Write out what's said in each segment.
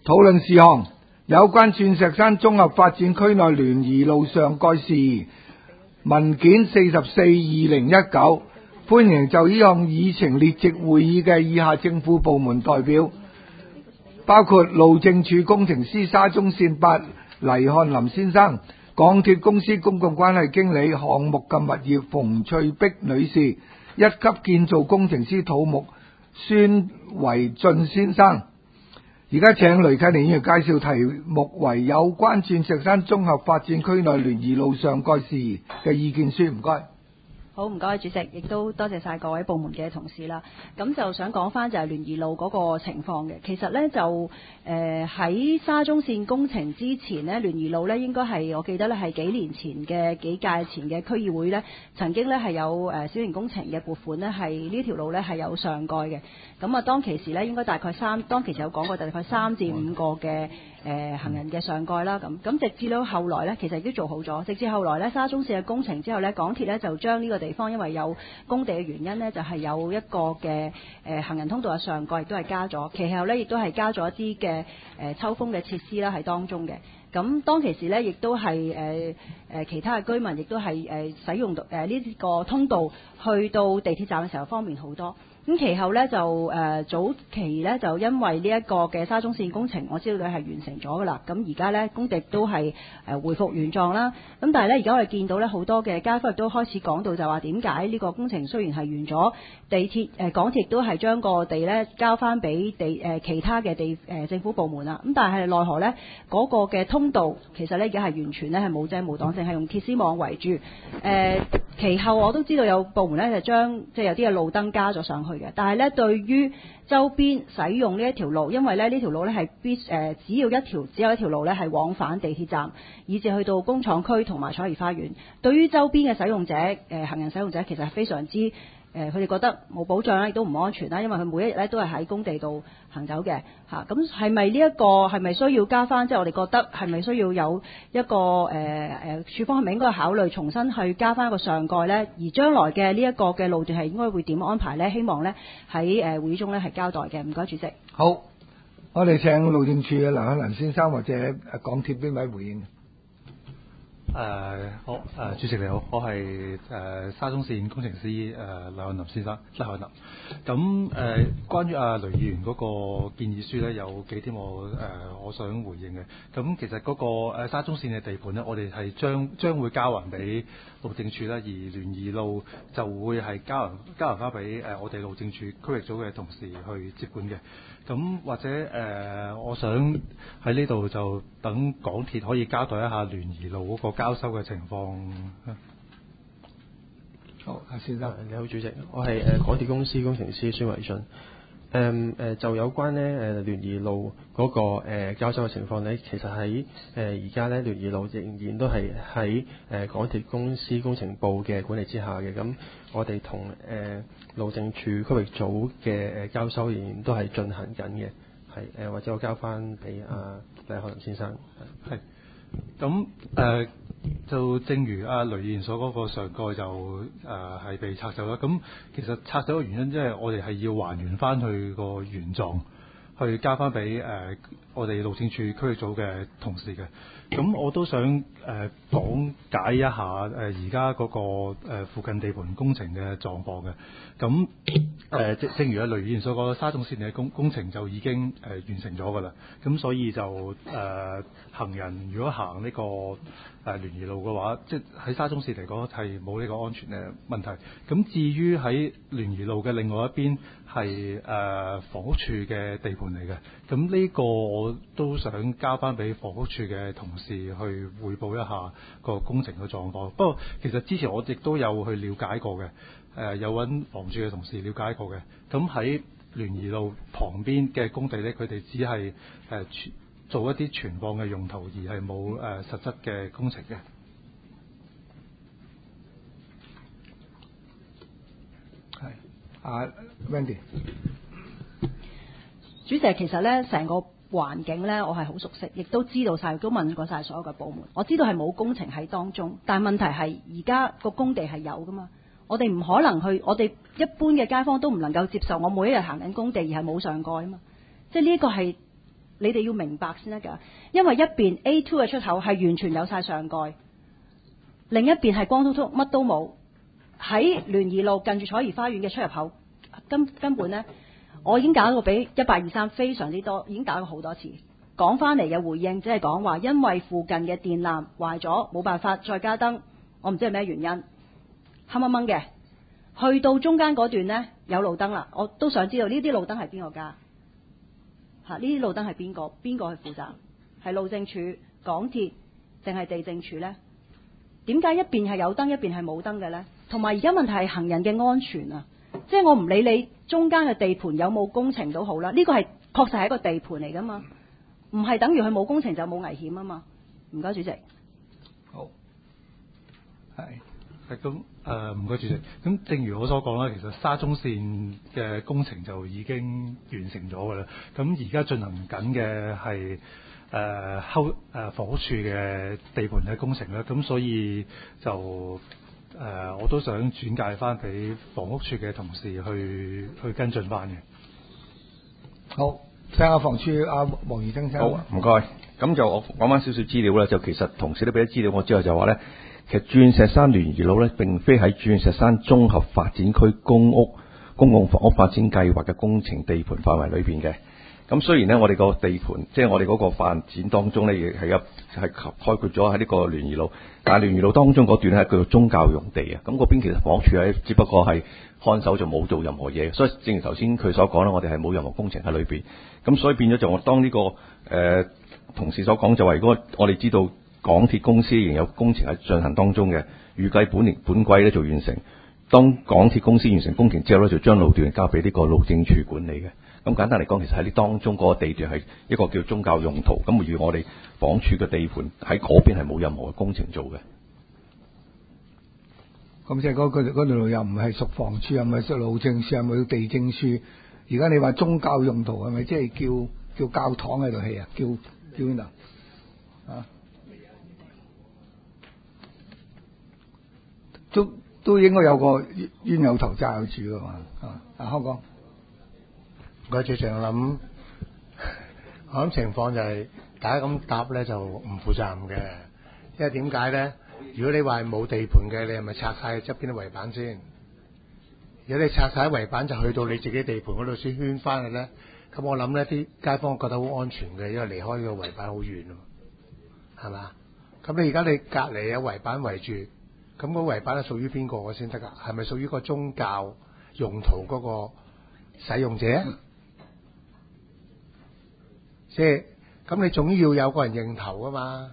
討論事項有關鑽石山綜合發展區內聯誼路上蓋事宜，文件44/2019，歡迎就呢項議程列席會議嘅以下政府部門代表，包括路政署工程師沙中線8黎漢林先生，港鐵公司公共關係經理項目及物業馮翠碧女士，一級建造工程師土木孫維俊先生。而家請雷啟寧議員介紹題目為有關鑽石山綜合發展區內聯誼路上蓋事宜嘅意見書，唔該。 好，唔該主席，亦都多謝晒各位部門嘅同事啦。咁就想講翻就係聯誼路嗰個情況嘅。其實呢，就喺沙中線工程之前呢，聯誼路呢應該係我記得呢係幾年前嘅幾屆前嘅區議會呢曾經呢係有小型工程嘅撥款呢係呢條路呢係有上蓋嘅。咁啊當其時呢應該大概當其時有講過大概3至5個嘅行人嘅上蓋啦。咁直至到後來呢，其實已經做好咗。直至後來呢，沙中線嘅工程之後呢，港鐵呢就將呢個地方因為有工地嘅原因呢，就係有一個嘅行人通道嘅上蓋亦都係加咗，其後呢亦都係加咗一啲嘅抽風嘅設施啦喺當中嘅。咁當其時呢，亦都係其他嘅居民亦都係使用到呢個通道去到地鐵站嘅時候方便好多。咁其後呢，就早期呢，就因為呢一個嘅沙中線工程，我知道佢係完成咗噶啦。咁而家呢，工地都係恢復原狀啦。咁但係呢，而家我哋見到呢好多嘅街坊亦都開始講到就話點解呢個工程雖然係完咗，港鐵亦都係將個地呢交翻俾其他嘅政府部門啦。咁但係奈何呢，嗰個嘅通道其實呢而家係完全呢係冇遮冇擋，淨係用鐵絲網圍住。其後我都知道有部門呢就將即係有啲嘅路燈加咗上去。但係咧，對於周邊使用呢一條路，因為咧呢條路咧係只有一條路咧係往返地鐵站，以至去到工廠區同埋彩怡花園。對於周邊嘅使用者，行人使用者其實係非常之佢哋覺得冇保障啦，亦都唔安全啦，因為佢每一日咧都係喺工地度行走嘅嚇。咁係咪呢一個係咪需要加翻？即係我哋覺得係咪需要有一個署方係咪應該考慮重新去加翻一個上蓋呢？而將來嘅呢一個嘅路段係應該會點安排呢？希望呢喺會議中呢係交代嘅。唔該，主席。 好，我哋請路政署嘅梁漢林先生或者港鐵邊位回應。 好，主席你好，我係沙中線工程師梁漢林先生，梁漢林。咁關於雷議員嗰個建議書呢，有幾點我想回應嘅。咁其實嗰個沙中線嘅地盤呢，我哋係將會交還俾路政署啦，而聯誼路就會係交還翻俾我哋路政署區域組嘅同事去接管嘅。咁或者我想喺呢度就等港鐵可以交代一下聯誼路嗰個交收嘅情況。 好，先生。 你好，主席，我係港鐵公司工程師孫維俊。就有關呢聯誼路嗰個交收嘅情況呢，其實喺而家呢聯誼路仍然都係喺港鐵公司工程部嘅管理之下嘅。咁我哋同路政署區域組嘅交收仍然都係進行緊嘅。係或者我交翻俾黎漢林先生。 係。咁就正如雷議員所嗰個上蓋就係被拆走啦。咁其實拆走嘅原因，即係我哋係要還原翻去個原狀，去交翻俾我哋路政署區域組嘅同事嘅。咁我都想講解一下而家嗰個附近地盤工程嘅狀況嘅。咁正如雷議員所講，沙中線嘅工程就已經完成咗㗎啦。咁所以就行人如果行呢個聯誼路嘅話，即係喺沙中線嚟講係冇呢個安全嘅問題。咁至於喺聯誼路嘅另外一邊係房屋處嘅地盤嚟嘅，咁呢個我都想交翻俾房屋處嘅同事去匯報一下個工程嘅狀況。不過其實之前我亦都有去了解過嘅，有揾房署嘅同事了解過嘅。咁喺聯誼路旁邊嘅工地呢，佢哋只係做一啲存放嘅用途，而係冇實質嘅工程嘅。 係Wendy。 主席，其實呢成個環境呢，我係好熟悉，亦都知道晒，都問過晒所有嘅部門。我知道係冇工程喺當中，但係問題係而家個工地係有噶嘛。我哋唔可能去，我哋一般嘅街坊都唔能夠接受我每一日行緊工地而係冇上蓋啊嘛。即係呢一個係你哋要明白先得㗎。因為一邊 A2 嘅出口係完全有晒上蓋，另一邊係光禿禿乜都冇。喺聯誼路近住彩怡花園嘅出入口，根本呢，我已經搞過比1823非常之多，已經搞過好多次。講翻嚟嘅回應只係講話，因為附近嘅電纜壞咗，冇辦法再加燈，我唔知係咩原因，黑掹掹嘅。去到中間嗰段呢，有路燈啦，我都想知道呢啲路燈係邊個加嚇？呢啲路燈係邊個去負責？係路政署、港鐵定係地政署呢？點解一邊係有燈，一邊係冇燈嘅呢？同埋而家問題係行人嘅安全啊！即係我唔理你中間嘅地盤有冇工程都好啦，呢個係確實係一個地盤嚟噶嘛，唔係等於佢冇工程就冇危險啊嘛。唔該，主席。 好，係咁唔該主席。咁正如我所講啦，其實沙中線嘅工程就已經完成咗㗎啦。咁而家進行緊嘅係房屋署嘅地盤嘅工程啦。咁所以就我都想轉介翻俾房屋署嘅同事去跟進翻嘅。 好，聽下房署阿黃宜生先生。 好，唔該。咁就我講翻少少資料啦。就其實同事都俾咗資料我之後就話咧，其實鑽石山聯誼路咧並非喺鑽石山綜合發展區公共房屋發展計劃嘅工程地盤範圍裏邊嘅。咁雖然咧我哋個地盤即係我哋嗰個發展當中咧，亦係概括咗喺呢個聯誼路，但係聯誼路當中嗰段咧係叫做宗教用地啊。咁嗰邊其實房屋署咧只不過係看守，就冇做任何嘢，所以正如頭先佢所講啦，我哋係冇任何工程喺裏邊。咁所以變咗就我當呢個同事所講就話，如果我哋知道港鐵公司仍有工程喺進行當中嘅，預計本季咧就完成。當港鐵公司完成工程之後咧，就將路段交俾呢個路政署管理嘅。咁簡單嚟講，其實喺呢當中嗰個地段係一個叫宗教用途。咁而我哋房署嘅地盤喺嗰邊係冇任何嘅工程做嘅。 咁即係嗰條路又唔係屬房署，又唔係屬路政署，又唔係地政署。而家你話宗教用途係咪即係叫教堂喺度起啊？叫邊度啊？都應該有個冤有頭債有主噶嘛？香港。 唔該，主席，我諗情況就係大家咁答咧就唔負責任嘅，因為點解咧？如果你話係冇地盤嘅，你係咪拆晒側邊啲圍板先？如果你拆晒圍板就去到你自己地盤嗰度先圈翻去咧，咁我諗咧啲街坊覺得好安全嘅，因為離開個圍板好遠啊，係嘛？咁你而家你隔離有圍板圍住，咁個圍板係屬於邊個先得㗎？係咪屬於個宗教用途嗰個使用者？即係咁，你總要有個人認頭噶嘛？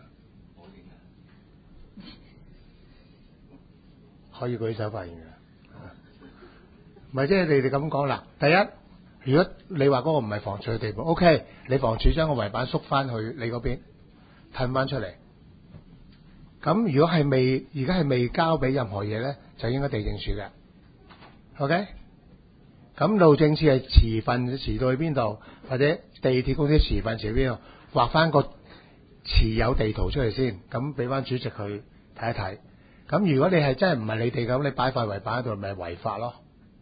可以舉手發言嘅，唔係即係你哋咁講啦。第一，如果你話嗰個唔係房署嘅地盤 ，OK， 你房署將個圍板縮翻去你嗰邊，褪翻出嚟。咁如果係而家係未交俾任何嘢咧，就應該地政署嘅 ，OK。咁路政署係持份遲到去邊度，或者地鐵公司持份遲去邊度，畫翻個持有地圖出嚟先，咁俾翻主席去睇一睇。咁如果你係真係唔係你哋咁，你擺塊圍板喺度，咪違法咯？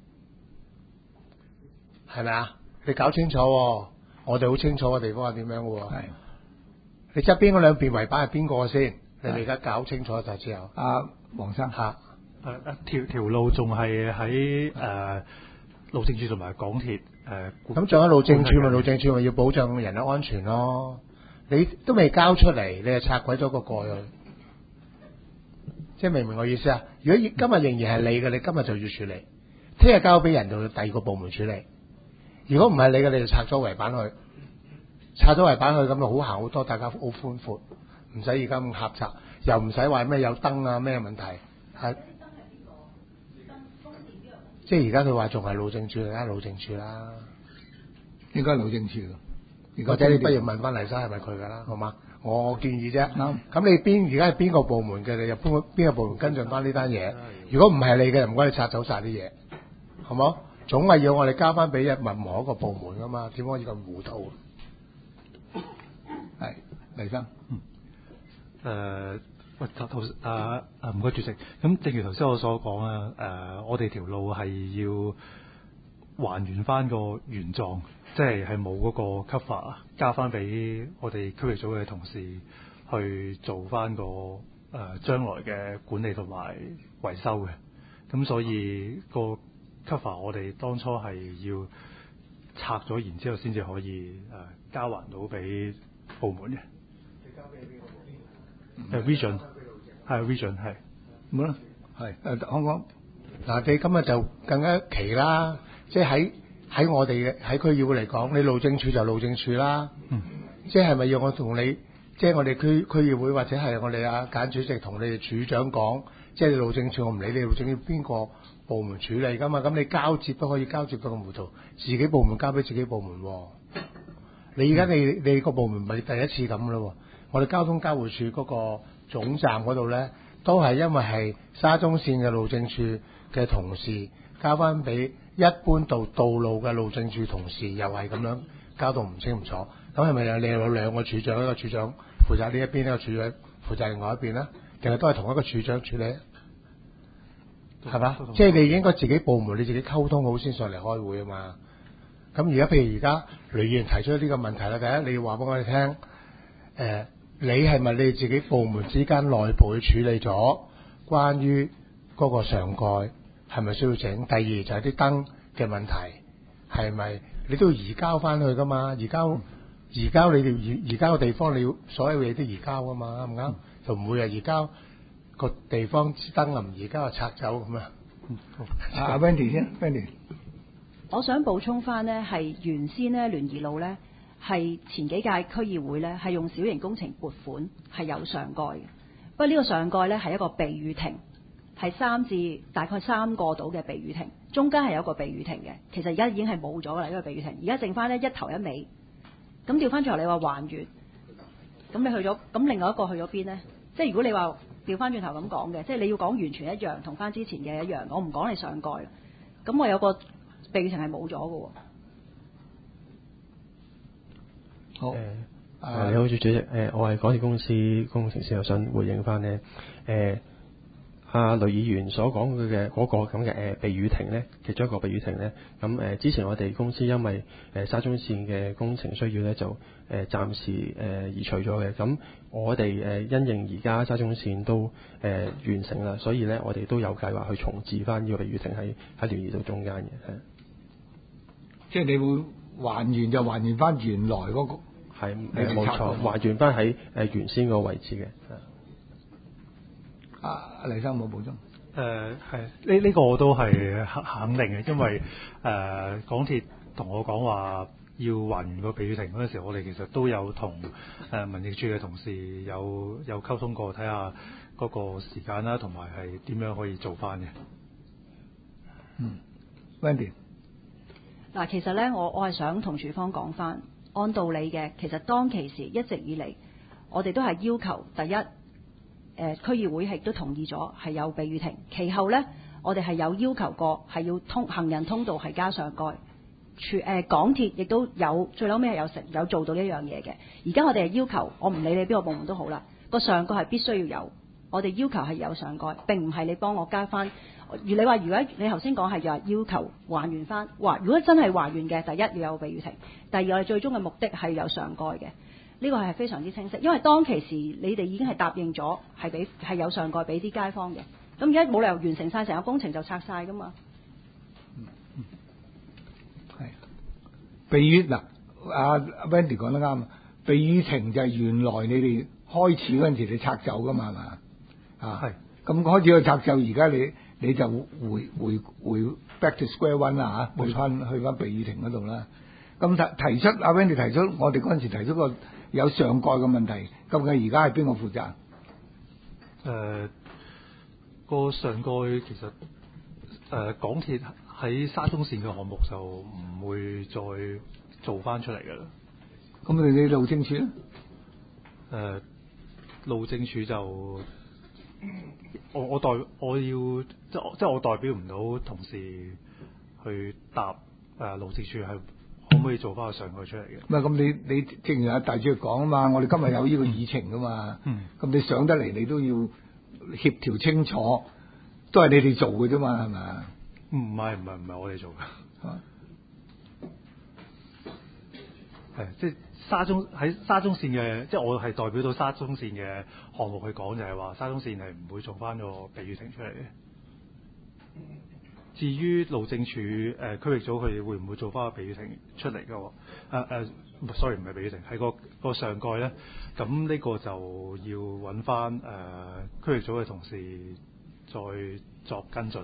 係咪啊？你搞清楚喎，我哋好清楚個地方係點樣嘅喎。係。你側邊嗰兩邊圍板係邊個先？你哋而家搞清楚就之後。 黃生嚇。條路仲係喺路政署同埋港鐵咁仲有路政署咪路政署咪要保障人嘅安全咯？你都未交出嚟，你就拆鬼咗個蓋去，即係明唔明我意思啊？如果今日仍然係你嘅，你今日就要處理，聽日交俾人到第二個部門處理。如果唔係你嘅，你就拆咗圍板去，拆咗圍板去咁就好行好多，大家好寬闊，唔使而家咁狹窄，又唔使話咩有燈啊咩問題係。即係而家佢話仲係路政署啦，路政署啦， 應該係路政署咯。 或者你不如問翻黎生係咪佢㗎啦，好嘛？我建議啫。咁你而家係邊個部門嘅？你就邊個部門跟進翻呢單嘢？如果唔係你嘅，唔該你拆走晒啲嘢，好冇？總係要我哋交翻俾任何一個部門㗎嘛？點可以咁糊塗？ 係黎生。 喂，唔該主席。咁正如頭先我所講啊，我哋條路係要還原翻個原狀，即係冇嗰個 cover 交翻俾我哋區域組嘅同事去做翻個將來嘅管理同埋維修嘅。咁所以個 cover 我哋當初係要拆咗，然之後先至可以交還到俾部門嘅。 你交俾邊個 ？Vision 係 Vision 係。 咁啦，係香港嗱，你今日就更加奇啦，即係喺我哋喺區議會嚟講，你路政署就路政署啦。即係咪要我同你，即係我哋區議會或者係我哋簡主席同你哋處長講，即係你路政署我唔理你路政署邊個部門處理㗎嘛，咁你交接都可以交接到咁糊塗，自己部門交俾自己部門喎。你而家你個部門唔係第一次咁咯喎，我哋交通交匯處嗰個總站嗰度咧，都係因為係沙中線嘅路政署嘅同事交翻俾一般道路嘅路政署同事，又係咁樣交到唔清唔楚。咁係咪你有兩個處長，一個處長負責呢一邊，一個處長負責另外一邊咧？定係都係同一個處長處理？係嘛？即係你應該自己部門你自己溝通好先上嚟開會啊嘛。咁而家譬如而家雷議員提出呢個問題啦，第一你要話俾我哋聽，你係咪你自己部門之間內部去處理咗關於嗰個上蓋係咪需要整？第二就係啲燈嘅問題係咪你都要移交翻去噶嘛？移交你哋移交嘅地方你要所有嘢都移交噶嘛？啱唔啱？就唔會移交個地方支燈唔移交就拆走咁啊！ 阿 Wendy 先 ，Wendy。 我想補充翻呢，係原先呢聯誼路呢，係前幾屆區議會呢，係用小型工程撥款係有上蓋嘅。不過呢個上蓋呢，係一個避雨亭，係大概3個度嘅避雨亭，中間係有一個避雨亭嘅。其實而家已經係冇咗啦呢個避雨亭，而家剩翻呢一頭一尾。咁調翻轉頭你話還原，咁你去咗，咁另外一個去咗邊呢？即係如果你話調翻轉頭咁講嘅，即係你要講完全一樣，同翻之前嘅一樣，我唔講你上蓋啦。咁我有個避雨亭係冇咗嘅喎。 好， 你好，主席，我係港鐵公司工程師，我想回應翻呢。阿雷議員所講嘅嗰個咁嘅避雨亭呢，其中一個避雨亭呢，咁之前我哋公司因為沙中線嘅工程需要呢，就暫時移除咗嘅。咁我哋因應而家沙中線都完成啦，所以呢，我哋都有計劃去重置翻呢個避雨亭喺聯誼道中間嘅。 即係你會還原就還原翻原來嗰個係冇錯，還原翻喺原先個位置嘅。 阿黎生冇補充。 係呢個我都係肯定嘅，因為港鐵同我講話要還原個避雨亭嗰陣時，我哋其實都有同民政處嘅同事有溝通過，睇下嗰個時間啦，同埋係點樣可以做翻嘅。 Wendy。 嗱，其實呢，我係想同署方講翻，按道理嘅，其實當其時一直以嚟，我哋都係要求第一。區議會亦都同意咗係有避雨亭，其後呢，我哋係有要求過係要行人通道係加上蓋，港鐵亦都有最後尾係有做到一樣嘢嘅。而家我哋係要求，我唔理你邊個部門都好啦，個上蓋係必須要有，我哋要求係有上蓋，並唔係你幫我加翻。如果你頭先講係要求還原翻，如果真係還原嘅，第一要有避雨亭，第二我哋最終嘅目的係有上蓋嘅。呢個係非常之清晰，因為當其時你哋已經係答應咗係有上蓋俾啲街坊嘅，咁而家冇理由完成晒成個工程就拆晒噶嘛。 係避雨嗱，阿 Wendy 講得啱，避雨亭就係原來你哋開始嗰陣時你拆走噶嘛，係嘛？係。咁開始去拆走，而家你就回 back to square one 啦嚇，回翻去翻避雨亭嗰度啦。咁提出阿 Wendy 提出，我哋嗰陣時提出個有上蓋嘅問題，究竟而家係邊個負責？ 個上蓋其實港鐵喺沙中線嘅項目就唔會再做翻出嚟㗎啦。 咁你路政署咧？ 路政署就我代表唔到同事去答路政署係可唔可以做翻個上蓋出嚟嘅？ 唔係咁，你正如阿大主席講啊嘛，我哋今日有呢個議程噶嘛，咁你上得嚟你都要協調清楚，都係你哋做嘅啫嘛，係咪？ 唔係我哋做嘅。 係即係喺沙中線嘅，即係我係代表到沙中線嘅項目去講，就係話沙中線係唔會做翻個避雨亭出嚟嘅。至於路政署區域組佢哋會唔會做翻個避雨亭出嚟嘅？sorry 唔係避雨亭，係個上蓋咧。咁呢個就要揾翻區域組嘅同事再作跟進。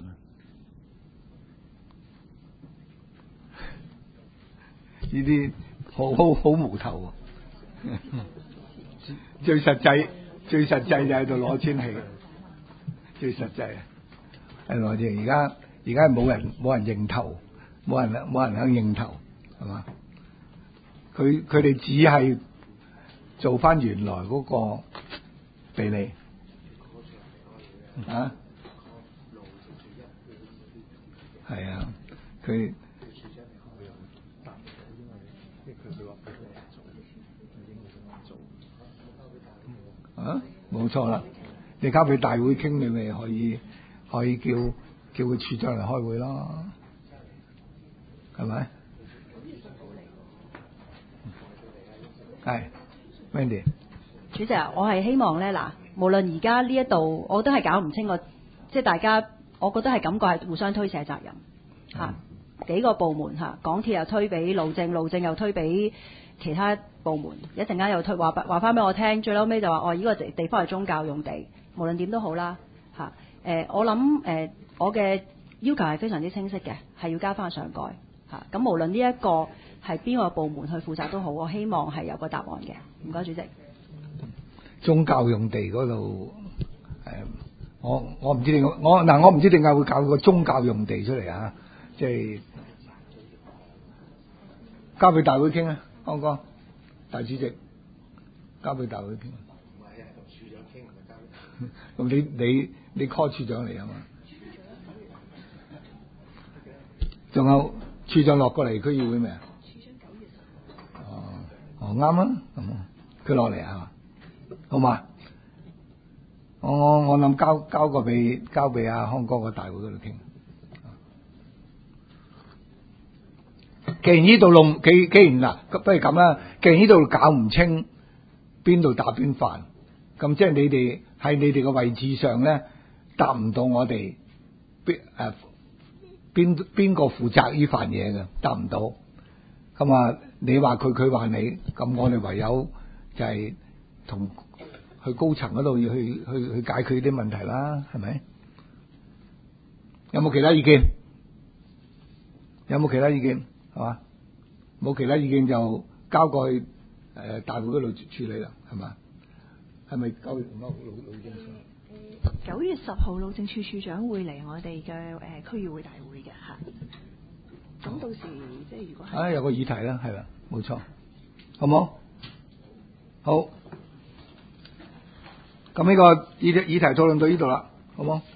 呢啲好無頭喎，最實際就喺度攞錢起，最實際係攞錢。而家冇人認頭，冇人肯認頭，係嘛？佢哋只係做翻原來嗰個俾你啊，係啊，佢。啊，冇錯啦！你交俾大會傾，你咪可以叫佢處長嚟開會咯，係咪？係 Wendy 主席，我係希望咧嗱，無論而家呢一度，我都係搞唔清個，即係大家，我覺得係感覺係互相推卸責任嚇，幾個部門嚇，港鐵又推俾路政又推俾其他部門，一陣間又推話翻俾我聽，最嬲尾就話呢個地方係宗教用地，無論點都好啦嚇。我諗我嘅要求係非常之清晰嘅，係要交翻上蓋嚇。咁無論呢一個係邊個部門去負責都好，我希望係有個答案嘅。唔該，主席。 宗教用地嗰度我唔知點我唔知點解會搞個宗教用地出嚟啊！即係交俾大會傾啊！康哥，大主席，交俾大會傾。唔係啊，同處長傾，唔係交。咁你 call 處長嚟啊嘛？仲有處長落過嚟區議會未啊？處長9月10號。啱啊，佢落嚟啊，好嘛？我諗交俾阿康哥個大會嗰度傾。既然呢度既然嗱，不如咁啦。既然呢度搞唔清邊度打邊飯，咁即係你哋喺你哋嘅位置上咧，答唔到我哋邊個負責呢份嘢嘅，答唔到。咁啊，你話佢話你，咁我哋唯有就係同去高層嗰度要去解決啲問題啦，係咪？有冇其他意見？係嘛？冇其他意見就交過去大會嗰度處理啦，係嘛？係咪9月5號路政署 ？9月10號路政署署長會嚟我哋嘅區議會大會嘅嚇。咁到時即係如果係有個議題啦，係啦，冇錯，好冇？好。咁呢個議題討論到呢度啦，好冇？